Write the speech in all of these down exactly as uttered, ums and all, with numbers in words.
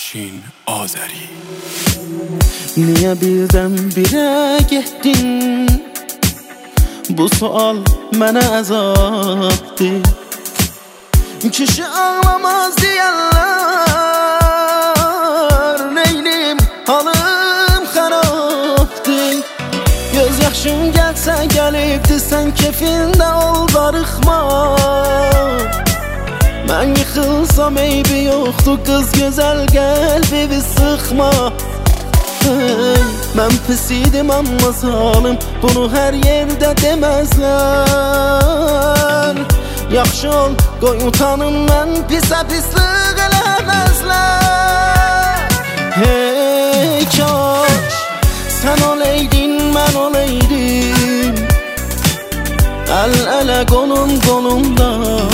Afşin Azəri. Niye birdən-birə getdin? Bu sual mənə əzabdır. Kişi ağlamaz deyərlər, neylim halım xarabdır. Göz yaşım gəlsə gəlibdir, sən kefində ol darıxma. Mən yıxılsam eybi yoxdur, qız gözəl qəlbimi sıxma. Hey, mən pis idim amma zalım, bunu hər yerdə deməzlər. Yaxşı ol, qoy utanım, mən pisə pislik eləməzlər. Hey kaş, sən oleydin, mən oleydim, əl-ələ qolum qolumda,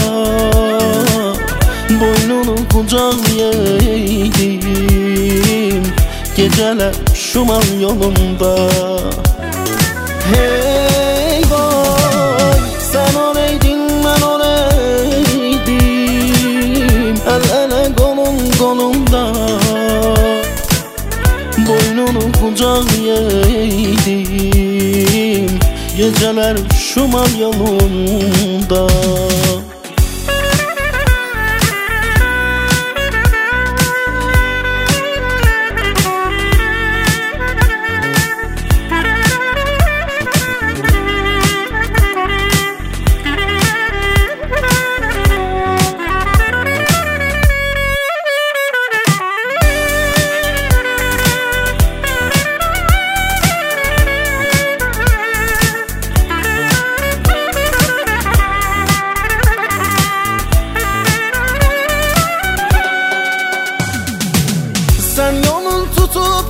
boynunu qucaqlayaydım, gecələr şumal yolunda. Hey boy, sən oleydin, mən oleydim, əl-ələ qolum qolumda, boynunu qucaqlayaydım, gecələr şumal yolunda. Sən yolun tutub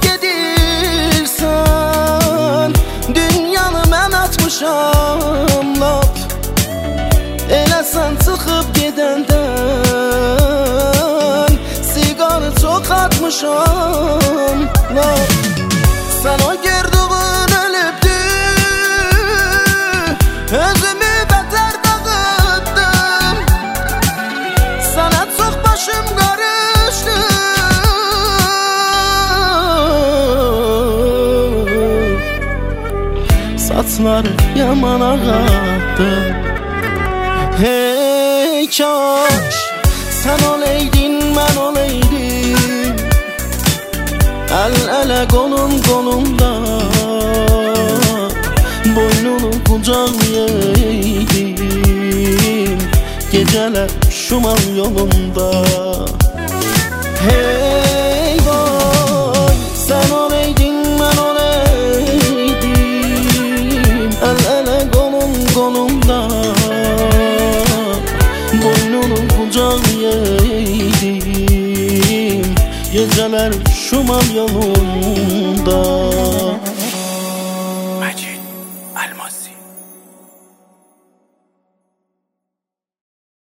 gedirsən, dünyanı mən atmışam lap. Elə sən çıxıb gedəndən, siqarı çox atmışam lap. Sən o gördüğün ölübdür, özümü bətər dağıtdım. Sənə çox başım qarışdı, saçları yaman ağardı. Hey kaş, sən oleydin, mən oleydim, əl-ələ qolum qolumda, boynunu qucaqlayaydım, gecələr şumal yolunda. Hey boy, sən oleydin, mən oleydim, əl-ələ qolum qolumda, boynunu qucaqlayaydım, gecələr şumal yolunda.